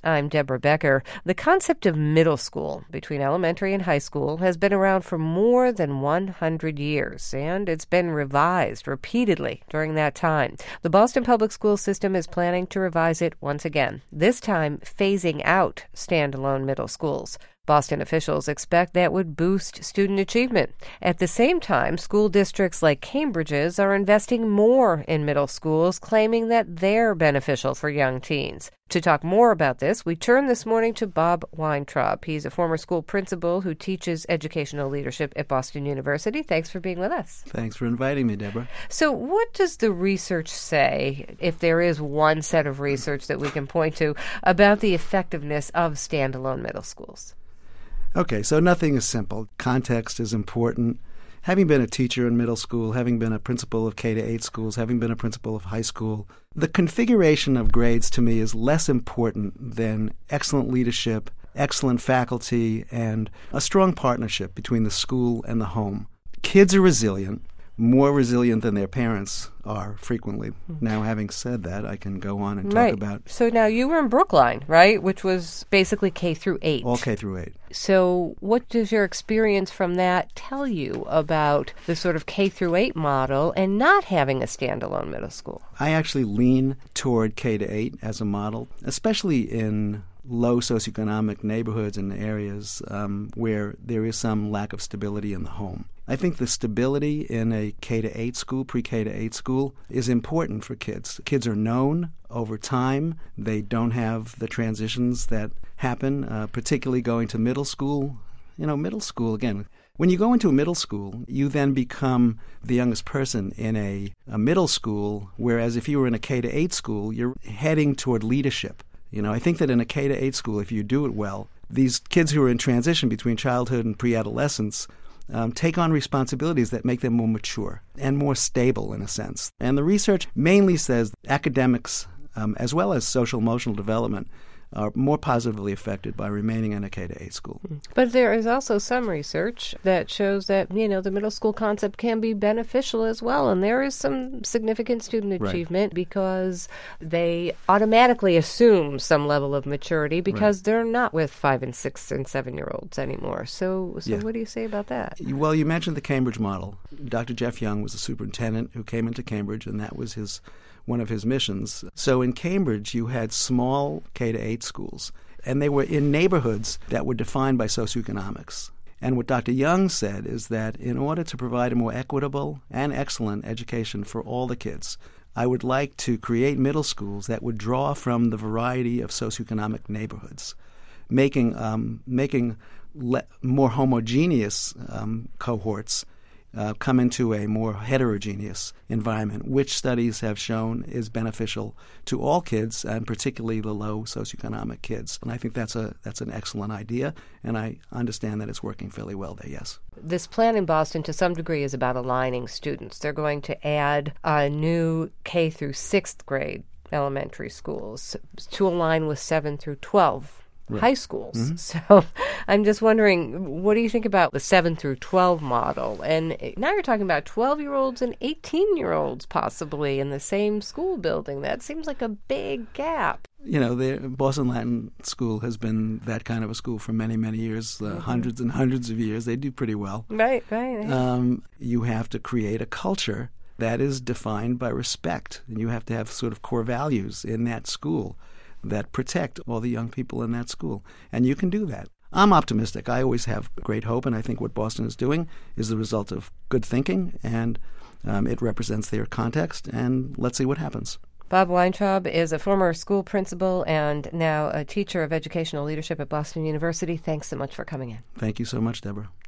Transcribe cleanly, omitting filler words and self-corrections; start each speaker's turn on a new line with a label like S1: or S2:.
S1: I'm Deborah Becker. The concept of middle school, between elementary and high school, has been around for more than 100 years, and it's been revised repeatedly during that time. The Boston Public School System is planning to revise it once again, this time phasing out standalone middle schools. Boston officials expect that would boost student achievement. At the same time, school districts like Cambridge's are investing more in middle schools, claiming that they're beneficial for young teens. To talk more about this, we turn this morning to Bob Weintraub. He's a former school principal who teaches educational leadership at Boston University. Thanks for being with us.
S2: Thanks for inviting me, Deborah.
S1: So what does the research say, if there is one set of research that we can point to, about the effectiveness of standalone middle schools?
S2: Okay, so nothing is simple. Context is important. Having been a teacher in middle school, having been a principal of K-8 schools, having been a principal of high school, the configuration of grades to me is less important than excellent leadership, excellent faculty, and a strong partnership between the school and the home. Kids are resilient, more resilient than their parents are frequently. Now, having said that, I can go on and talk about...
S1: So now you were in Brookline, right, which was basically K through 8.
S2: All K through 8.
S1: So what does your experience from that tell you about the sort of K through 8 model and not having a standalone middle school?
S2: I actually lean toward K-8 as a model, especially in low socioeconomic neighborhoods and areas where there is some lack of stability in the home. I think the stability in a K-8 school, pre-K-8 school, is important for kids. Kids are known over time. They don't have the transitions that happen, particularly going to middle school. You know, middle school, again, when you go into a middle school, you then become the youngest person in a middle school, whereas if you were in a K-8 school, you're heading toward leadership. You know, I think that in a K-8 school, if you do it well, these kids who are in transition between childhood and pre-adolescence take on responsibilities that make them more mature and more stable in a sense. And the research mainly says academics, as well as social emotional development, are more positively affected by remaining in a K-8 school.
S1: But there is also some research that shows that, you know, the middle school concept can be beneficial as well. And there is some significant student achievement because they automatically assume some level of maturity because they're not with 5 and 6 and 7-year-olds anymore. So what do you say about that?
S2: Well, you mentioned the Cambridge model. Dr. Jeff Young was the superintendent who came into Cambridge, and that was one of his missions. So in Cambridge, you had small K-8 schools, and they were in neighborhoods that were defined by socioeconomics. And what Dr. Young said is that in order to provide a more equitable and excellent education for all the kids, I would like to create middle schools that would draw from the variety of socioeconomic neighborhoods, making more homogeneous cohorts come into a more heterogeneous environment, which studies have shown is beneficial to all kids, and particularly the low socioeconomic kids. And I think that's an excellent idea, and I understand that it's working fairly well there, yes.
S1: This plan in Boston, to some degree, is about aligning students. They're going to add a new K through 6th grade elementary schools to align with 7 through 12 high schools. So I'm just wondering, what do you think about the 7 through 12 model? And now you're talking about 12-year-olds and 18-year-olds possibly in the same school building. That seems like a big gap.
S2: You know, the Boston Latin School has been that kind of a school for many, many years, hundreds and hundreds of years. They do pretty well.
S1: Right.
S2: You have to create a culture that is defined by respect, and you have to have sort of core values in that school that protect all the young people in that school. And you can do that. I'm optimistic. I always have great hope, and I think what Boston is doing is the result of good thinking, and it represents their context, and let's see what happens.
S1: Bob Weintraub is a former school principal and now a teacher of educational leadership at Boston University. Thanks so much for coming in.
S2: Thank you so much, Deborah.